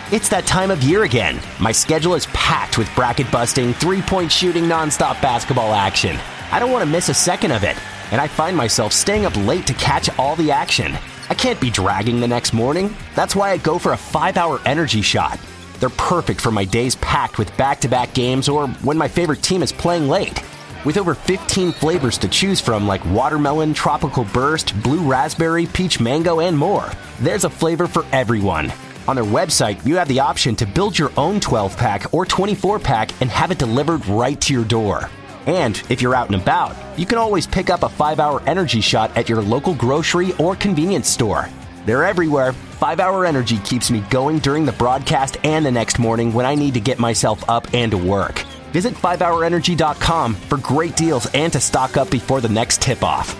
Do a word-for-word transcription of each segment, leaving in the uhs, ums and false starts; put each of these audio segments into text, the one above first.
It's that time of year again. My schedule is packed with bracket-busting, three-point shooting, nonstop basketball action. I don't want to miss a second of it, and I find myself staying up late to catch all the action. I can't be dragging the next morning. That's why I go for a five-hour energy shot. They're perfect for my days packed with back-to-back games or when my favorite team is playing late. With over fifteen flavors to choose from like watermelon, tropical burst, blue raspberry, peach mango, and more, there's a flavor for everyone. On their website, you have the option to build your own twelve-pack or twenty-four pack and have it delivered right to your door. And if you're out and about, you can always pick up a five-hour energy shot at your local grocery or convenience store. They're everywhere. five-hour Energy keeps me going during the broadcast and the next morning when I need to get myself up and to work. Visit five hour energy dot com for great deals and to stock up before the next tip-off.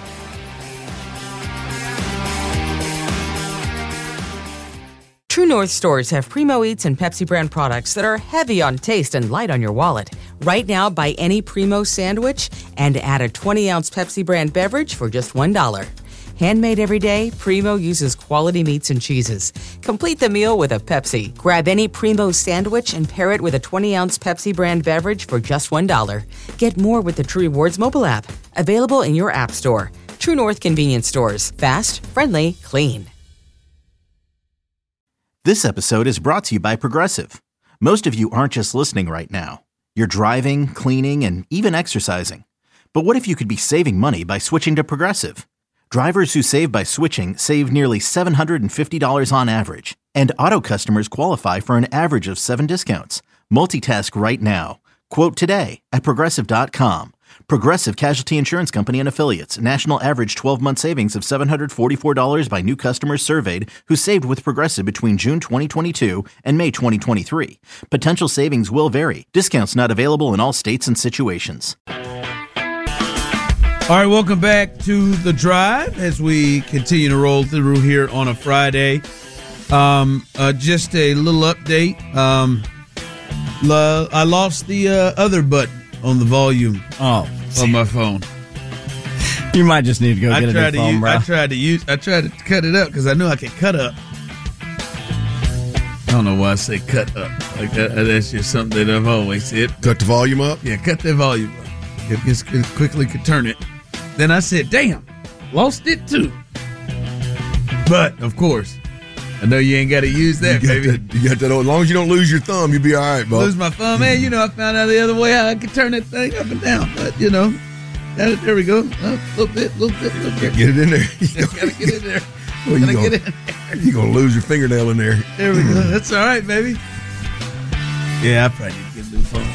True North stores have Primo Eats and Pepsi brand products that are heavy on taste and light on your wallet. Right now, buy any Primo sandwich and add a twenty ounce Pepsi brand beverage for just one dollar. Handmade every day, Primo uses quality meats and cheeses. Complete the meal with a Pepsi. Grab any Primo sandwich and pair it with a twenty ounce Pepsi brand beverage for just one dollar. Get more with the True Rewards mobile app. Available in your app store. True North convenience stores. Fast, friendly, clean. This episode is brought to you by Progressive. Most of you aren't just listening right now. You're driving, cleaning, and even exercising. But what if you could be saving money by switching to Progressive? Drivers who save by switching save nearly seven hundred fifty dollars on average. And auto customers qualify for an average of seven discounts. Multitask right now. Quote today at Progressive dot com. Progressive Casualty Insurance Company and Affiliates. National average twelve-month savings of seven hundred forty-four dollars by new customers surveyed who saved with Progressive between June twenty twenty-two and May twenty twenty-three. Potential savings will vary. Discounts not available in all states and situations. All right, welcome back to The Drive as we continue to roll through here on a Friday. Um, uh, just a little update. Um, la- I lost the uh, other button on the volume oh, on my phone. You might just need to go I get a tried new to phone, use, bro. I tried to use. I tried to cut it up because I knew I could cut up. I don't know why I say cut up. Like that, that's just something that I've always said. Cut the volume up? Yeah, cut the volume up. It just quickly could turn it. Then I said, damn, lost it too. But, of course, I know you ain't got to use that, you got baby. That, you got that. As long as you don't lose your thumb, you'll be all right, bud. Lose my thumb, man. You know, I found out the other way how I could turn that thing up and down. But, you know, got it. There we go. A little bit, little bit, little bit. Get it in there. Got to get in there. Well, you Gotta gonna, get in there. You're going to lose your fingernail in there. There we go. That's all right, baby. Yeah, I probably need to get a new phone.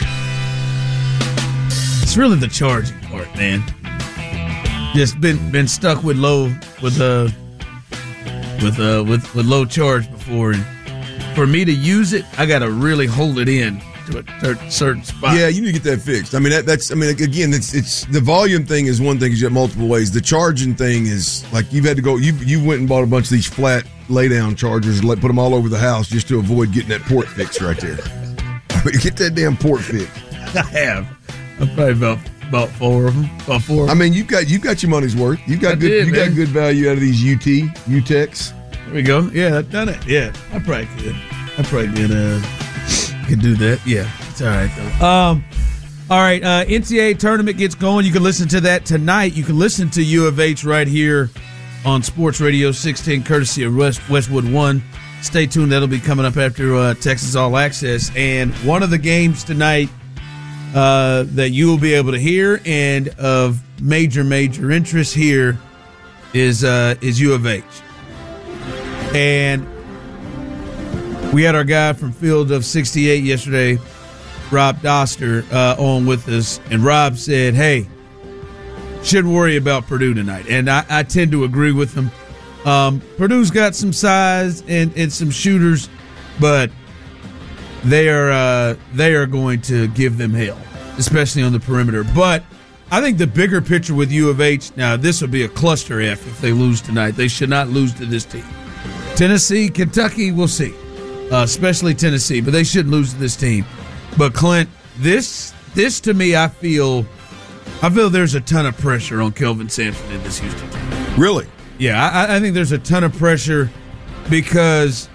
It's really the charging part, man. Just been been stuck with low with uh with uh with, with low charge before, and for me to use it, I gotta really hold it in to a certain spot. Yeah, you need to get that fixed. I mean, that, that's I mean, again, it's it's the volume thing is one thing because you have multiple ways. The charging thing is like you've had to go. You you went and bought a bunch of these flat lay down chargers, like put them all over the house just to avoid getting that port fixed right there. I mean, get that damn port fixed. I have. I've probably about. About four of them. About four. I mean, you've got you've got your money's worth. You've got I good. did, you man. got good value out of these U T U Techs. There we go. Yeah, I've done it. Yeah, I probably could. I probably could. Uh, could do that. Yeah, it's all right though. Um, all right. Uh, N C double A tournament gets going. You can listen to that tonight. You can listen to U of H right here on Sports Radio six ten, courtesy of West, Westwood One. Stay tuned. That'll be coming up after uh, Texas All Access. And one of the games tonight. Uh, that you will be able to hear, and of major, major interest here is uh, is U of H. And we had our guy from Field of sixty-eight yesterday, Rob Doster, uh, on with us, and Rob said, hey, shouldn't worry about Purdue tonight. And I, I tend to agree with him. Um, Purdue's got some size and, and some shooters, but they are uh, they are going to give them hell, especially on the perimeter. But I think the bigger picture with U of H, now this will be a cluster F if they lose tonight. They should not lose to this team. Tennessee, Kentucky, we'll see, uh, especially Tennessee, but they shouldn't lose to this team. But Clint, this this to me, I feel, I feel there's a ton of pressure on Kelvin Sampson in this Houston team. Really? Yeah, I, I think there's a ton of pressure because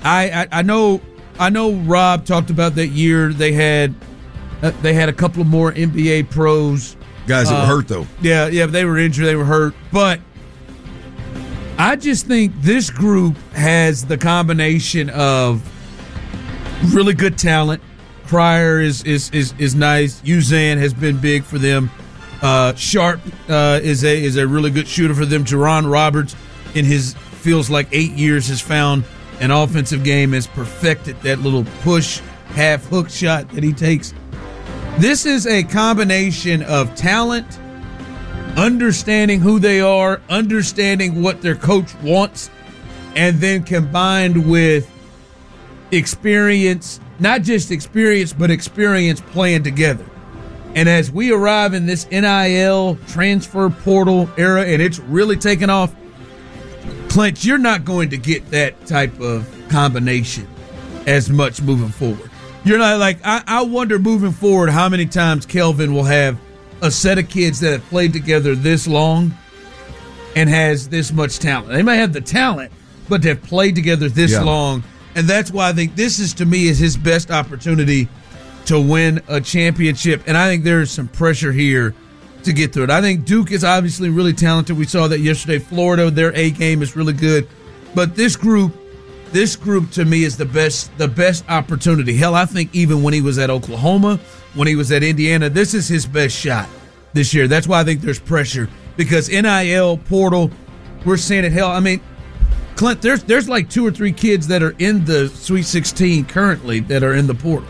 I, I I know I know Rob talked about that year they had uh, they had a couple of more N B A pros. Guys that uh, were hurt, though. Yeah, yeah, they were injured, they were hurt. But I just think this group has the combination of really good talent. Cryer is is is, is nice. Uzan has been big for them. Uh, Sharp uh, is a is a really good shooter for them. Jerron Roberts, in his feels like eight years, has found an offensive game, has perfected that little push half hook shot that he takes. This is a combination of talent, understanding who they are, understanding what their coach wants, and then combined with experience, not just experience, but experience playing together. And as we arrive in this N I L transfer portal era, and it's really taken off, Clint, you're not going to get that type of combination as much moving forward. You're not like, I, I wonder moving forward how many times Kelvin will have a set of kids that have played together this long and has this much talent. They may have the talent, but they've played together this yeah. long. And that's why I think this is, to me, is his best opportunity to win a championship. And I think there's some pressure here to get through it. I think Duke is obviously really talented. We saw that yesterday. Florida, their A game is really good. But this group, this group to me is the best, the best opportunity. Hell, I think even when he was at Oklahoma, when he was at Indiana, this is his best shot this year. That's why I think there's pressure, because N I L portal, we're seeing it. Hell, I mean, Clint, there's there's like two or three kids that are in the Sweet sixteen currently that are in the portal.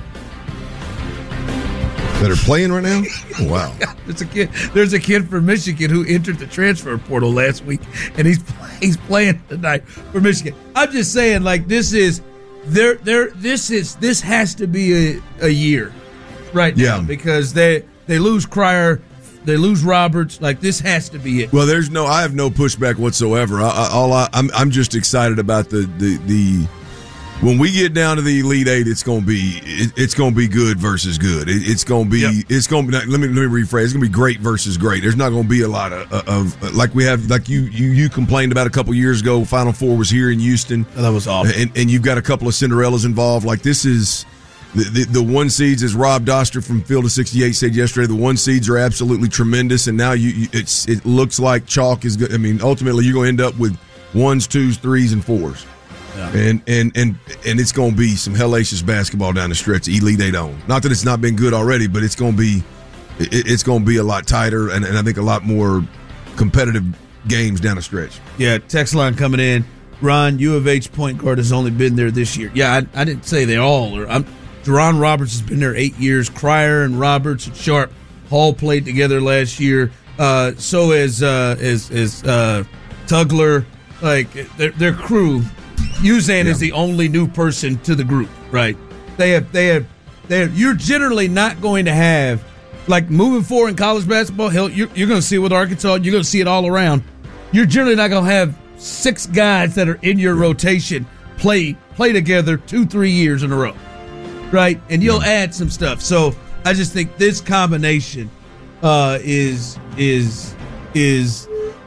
That are playing right now? Oh, wow. There's a kid. There's a kid from Michigan who entered the transfer portal last week, and he's he's playing tonight for Michigan. I'm just saying, like, this is there. There. This is this has to be a, a year, right now, yeah. because they they lose Cryer, they lose Roberts. Like, this has to be it. Well, there's no. I have no pushback whatsoever. I, I, all I, I'm I'm just excited about the the the. When we get down to the Elite Eight, it's gonna be it, it's gonna be good versus good. It, it's gonna be yep. it's gonna be. Let me let me rephrase. It's gonna be great versus great. There's not gonna be a lot of, of like we have like you you you complained about a couple years ago. Final Four was here in Houston. Oh, that was awful. And, and you've got a couple of Cinderellas involved. Like, this is the, the the one seeds, as Rob Doster from Field of sixty-eight said yesterday. The one seeds are absolutely tremendous, and now you, you it's it looks like chalk is good. I mean, ultimately you're gonna end up with ones, twos, threes, and fours. Yeah. And, and and and it's going to be some hellacious basketball down the stretch, Elite Eight on. Not that it's not been good already, but it's going to be it, it's going to be a lot tighter and, and I think a lot more competitive games down the stretch. Yeah, text line coming in. Ron, U of H point guard has only been there this year. Yeah, I, I didn't say they all are. I'm, Jerron Roberts has been there eight years. Cryer and Roberts and Sharp all played together last year. Uh, so as uh, as as uh, Tugler, like their their crew. Uzan yeah. is the only new person to the group, right? They have, they have, they have. You're generally not going to have, like, moving forward in college basketball. Hell, you're, you're going to see it with Arkansas. You're going to see it all around. You're generally not going to have six guys that are in your yeah. rotation play play together two, three years in a row, right? And you'll yeah. add some stuff. So I just think this combination uh, is is is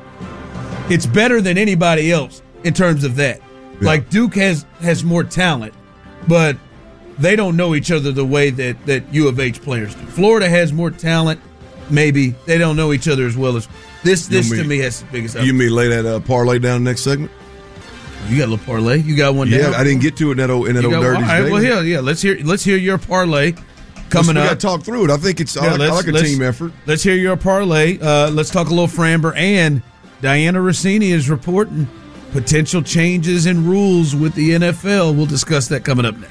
it's better than anybody else in terms of that. Yeah. Like, Duke has, has more talent, but they don't know each other the way that, that U of H players do. Florida has more talent, maybe. They don't know each other as well as this. This me, to me has the biggest. You mean lay that uh, parlay down next segment? You got a little parlay. You got one. Yeah, down? I didn't get to it in that old in that you old dirty. All right, well, yeah, yeah. Let's hear let's hear your parlay coming we up. Got to talk through it. I think it's. Yeah, I, like, I like a team effort. Let's hear your parlay. Uh, let's talk a little Framber, and Diana Rossini is reporting potential changes in rules with the N F L. We'll discuss that coming up next.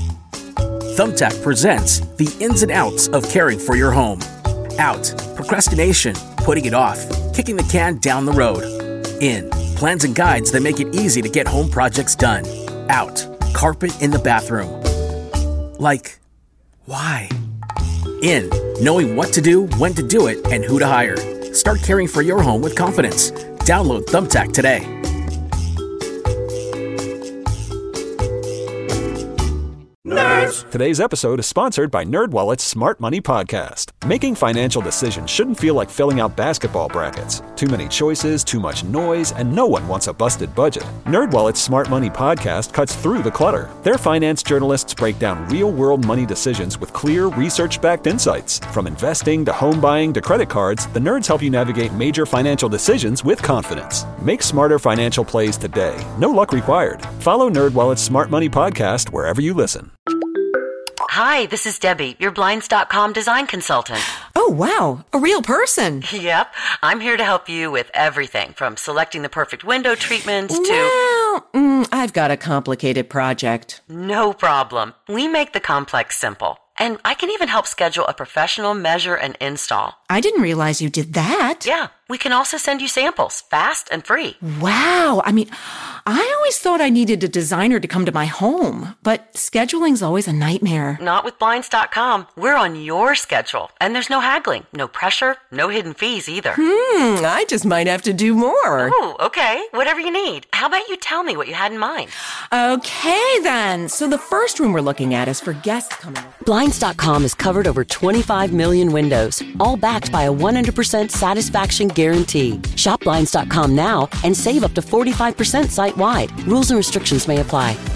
Thumbtack presents the ins and outs of caring for your home. Out, procrastination, putting it off, kicking the can down the road. In, plans and guides that make it easy to get home projects done. Out, carpet in the bathroom. Like, why? In, knowing what to do, when to do it, and who to hire. Start caring for your home with confidence. Download Thumbtack today. Nerds Listeners, today's episode is sponsored by NerdWallet's Smart Money Podcast. Making financial decisions shouldn't feel like filling out basketball brackets. Too many choices, too much noise, and no one wants a busted budget. NerdWallet's Smart Money Podcast cuts through the clutter. Their finance journalists break down real-world money decisions with clear, research-backed insights. From investing to home buying to credit cards, the nerds help you navigate major financial decisions with confidence. Make smarter financial plays today. No luck required. Follow NerdWallet's Smart Money Podcast wherever you listen. Hi, this is Debbie, your Blinds dot com design consultant. Oh, wow, a real person. Yep, I'm here to help you with everything from selecting the perfect window treatments to... Well, mm, I've got a complicated project. No problem. We make the complex simple. And I can even help schedule a professional measure and install. I didn't realize you did that. Yeah, we can also send you samples, fast and free. Wow, I mean, I always thought I needed a designer to come to my home, but scheduling's always a nightmare. Not with Blinds dot com. We're on your schedule, and there's no haggling, no pressure, no hidden fees either. Hmm, I just might have to do more. Oh, okay, whatever you need. How about you tell me what you had in mind? Okay, then. So the first room we're looking at is for guests coming. Blinds dot com has covered over twenty-five million windows, all backed by a one hundred percent satisfaction guarantee. Shop Blinds dot com now and save up to forty-five percent site-wide. Rules and restrictions may apply.